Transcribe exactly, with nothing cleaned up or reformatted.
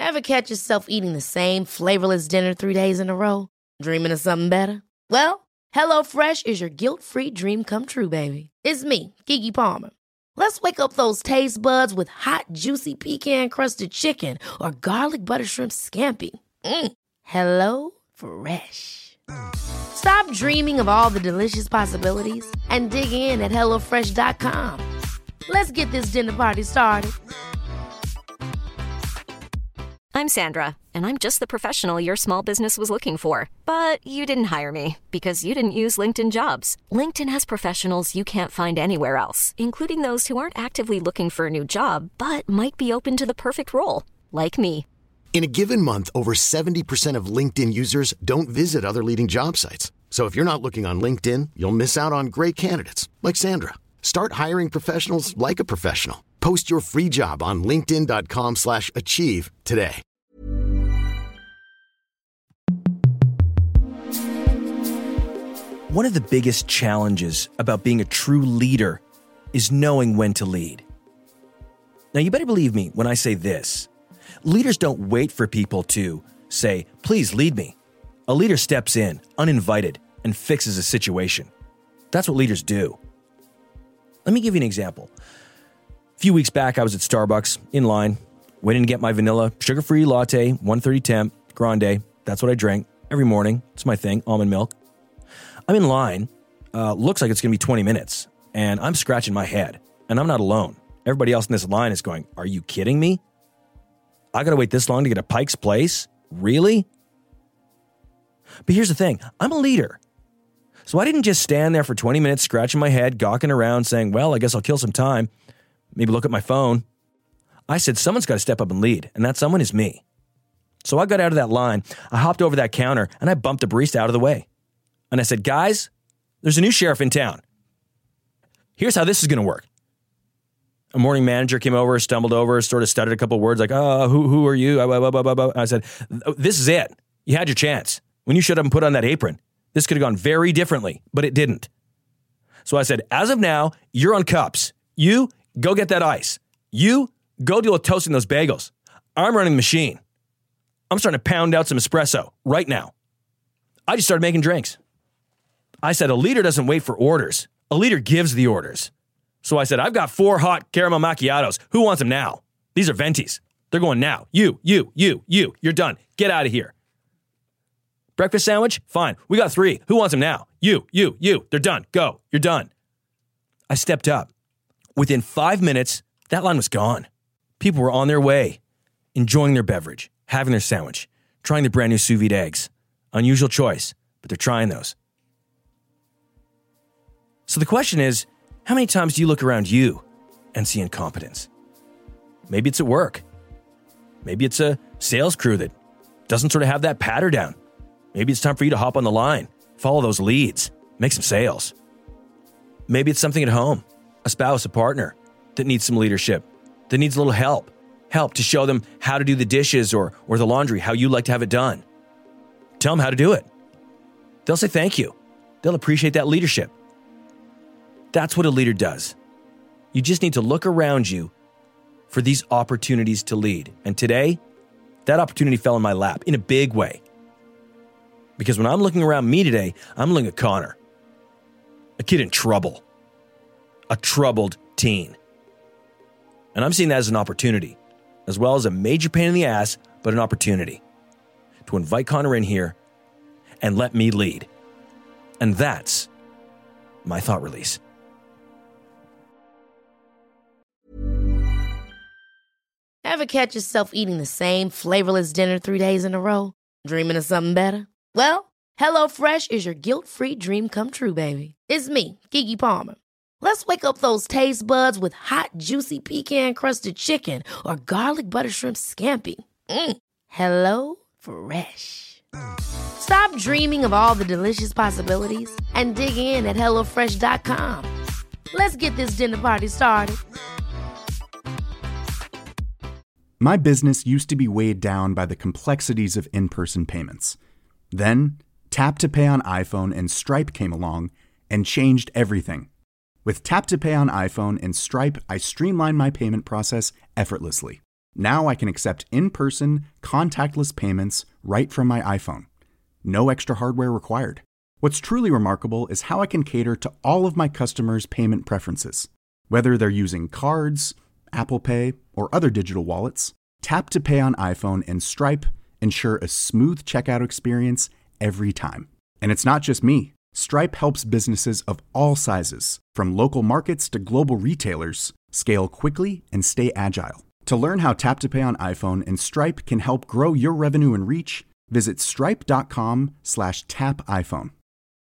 Ever catch yourself eating the same flavorless dinner three days in a row? Dreaming of something better? Well, HelloFresh is your guilt-free dream come true, baby. It's me, Keke Palmer. Let's wake up those taste buds with hot, juicy pecan-crusted chicken or garlic butter shrimp scampi. Mm. Hello Fresh. Stop dreaming of all the delicious possibilities and dig in at hello fresh dot com. Let's get this dinner party started. I'm Sandra, and I'm just the professional your small business was looking for. But you didn't hire me because you didn't use LinkedIn Jobs. LinkedIn has professionals you can't find anywhere else, including those who aren't actively looking for a new job, but might be open to the perfect role, like me. In a given month, over seventy percent of LinkedIn users don't visit other leading job sites. So if you're not looking on LinkedIn, you'll miss out on great candidates like Sandra. Start hiring professionals like a professional. Post your free job on linkedin dot com slash achieve today. One of the biggest challenges about being a true leader is knowing when to lead. Now, you better believe me when I say this. Leaders don't wait for people to say, please lead me. A leader steps in, uninvited, and fixes a situation. That's what leaders do. Let me give you an example. A few weeks back, I was at Starbucks, in line, waiting to get my vanilla, sugar-free latte, one thirty temp, grande. That's what I drink every morning. It's my thing, almond milk. I'm in line. Uh, looks like it's going to be twenty minutes, and I'm scratching my head, and I'm not alone. Everybody else in this line is going, are you kidding me? I got to wait this long to get a Pike's Place? Really? But here's the thing. I'm a leader. So I didn't just stand there for twenty minutes scratching my head, gawking around, saying, well, I guess I'll kill some time. Maybe look at my phone. I said, someone's got to step up and lead, and that someone is me. So I got out of that line, I hopped over that counter, and I bumped the barista out of the way. And I said, guys, there's a new sheriff in town. Here's how this is going to work. A morning manager came over, stumbled over, sort of stuttered a couple of words like, oh, who, who are you? I said, this is it. You had your chance. When you showed up and put on that apron, this could have gone very differently, but it didn't. So I said, as of now, you're on cups. You go get that ice. You go deal with toasting those bagels. I'm running the machine. I'm starting to pound out some espresso right now. I just started making drinks. I said, a leader doesn't wait for orders. A leader gives the orders. So I said, I've got four hot caramel macchiatos. Who wants them now? These are ventis. They're going now. You, you, you, you. You're done. Get out of here. Breakfast sandwich? Fine. We got three. Who wants them now? You, you, you. They're done. Go. You're done. I stepped up. Within five minutes, that line was gone. People were on their way, enjoying their beverage, having their sandwich, trying the brand new sous vide eggs. Unusual choice, but they're trying those. So the question is, how many times do you look around you and see incompetence? Maybe it's at work. Maybe it's a sales crew that doesn't sort of have that patter down. Maybe it's time for you to hop on the line, follow those leads, make some sales. Maybe it's something at home, a spouse, a partner that needs some leadership, that needs a little help, help to show them how to do the dishes or, or the laundry, how you like to have it done. Tell them how to do it. They'll say thank you. They'll appreciate that leadership. That's what a leader does. You just need to look around you for these opportunities to lead. And today, that opportunity fell in my lap in a big way. Because when I'm looking around me today, I'm looking at Connor, a kid in trouble, a troubled teen. And I'm seeing that as an opportunity, as well as a major pain in the ass, but an opportunity to invite Connor in here and let me lead. And that's my thought release. Ever catch yourself eating the same flavorless dinner three days in a row? Dreaming of something better? Well, HelloFresh is your guilt-free dream come true, baby. It's me, Keke Palmer. Let's wake up those taste buds with hot, juicy pecan-crusted chicken or garlic butter shrimp scampi. Mm. Hello Fresh. Stop dreaming of all the delicious possibilities and dig in at hello fresh dot com. Let's get this dinner party started. My business used to be weighed down by the complexities of in-person payments. Then, Tap to Pay on iPhone and Stripe came along and changed everything. With Tap to Pay on iPhone and Stripe, I streamlined my payment process effortlessly. Now I can accept in-person, contactless payments right from my iPhone. No extra hardware required. What's truly remarkable is how I can cater to all of my customers' payment preferences. Whether they're using cards, Apple Pay, or other digital wallets, Tap to Pay on iPhone and Stripe ensure a smooth checkout experience every time. And it's not just me. Stripe helps businesses of all sizes, from local markets to global retailers, scale quickly and stay agile. To learn how Tap to Pay on iPhone and Stripe can help grow your revenue and reach, visit stripe.com slash tap iPhone.